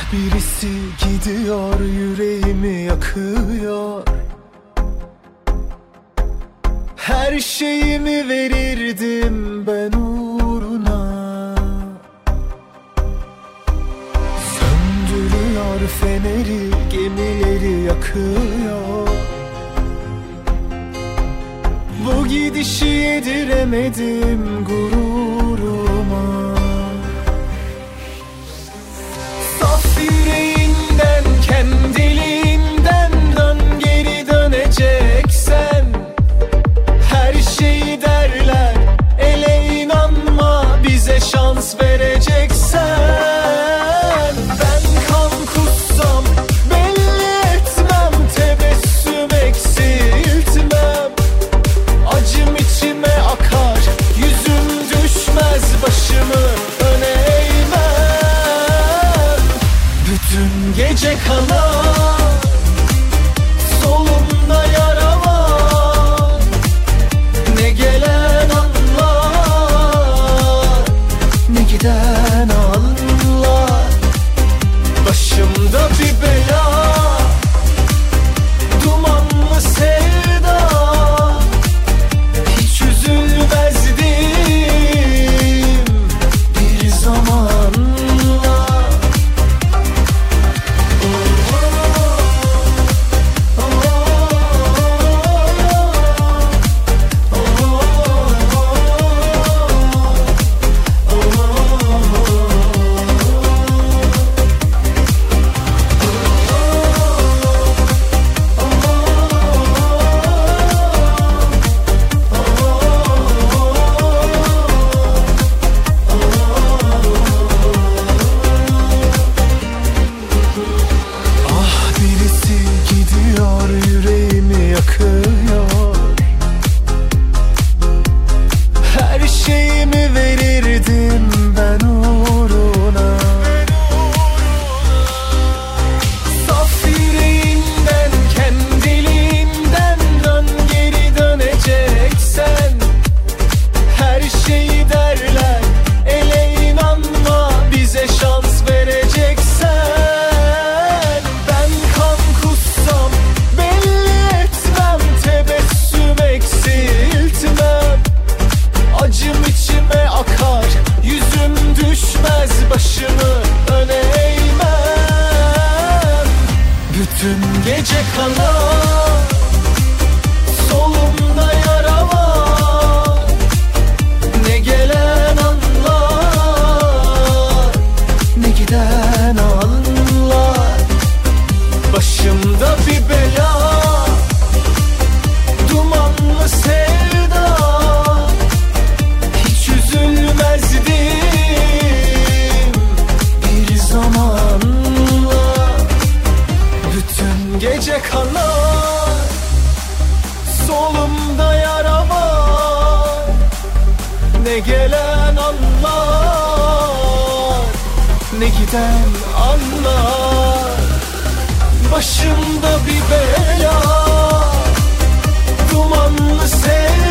birisi gidiyor, yüreğimi yakıyor. Her şeyimi verirdim ben uğruna. Söndürüyor feneri, gemileri yakıyor. Bu gidişi yediremedim gururuma. Saf yüreğinden, kendiliğinden dön, geri döneceksen. Her şeyi derler, ele inanma, bize şans vereceksen. Ben kan kussam belli etmem, tebessüm eksiltmem. Acım içime akar, yüzüm düşmez, başımı öne eğmem. Bütün gece kanar, solumda yara var. Ne gelen anlar, ne giden anlar. Başımda bir bela, dumanlı sevda. Hiç üzülmezdim bir zamanla. Ah, birisi gidiyor, yüreğimi yakıyor. Her şeyimi verirdim ben uğruna. Saf yüreğinden, kendiliğinden dön, geri döneceksen. Her şeyi derler, ele inanma, bize şans vereceksen. Ben kan kussam belli etmem, tebessüm eksiltmem. Acım içime akar, yüzüm düşmez, başımı öne eğmem. Bütün gece kanar, solumda yara var. Ne gelen anlar, ne giden anlar. Başımda bir bela, dumanlı sevda. Hiç üzülmezdim bir zamanla. Bütün gece kanar, solumda yara var. Ne gelen anlar, ne giden anlar. Başımda bir bela, dumanlı sevda.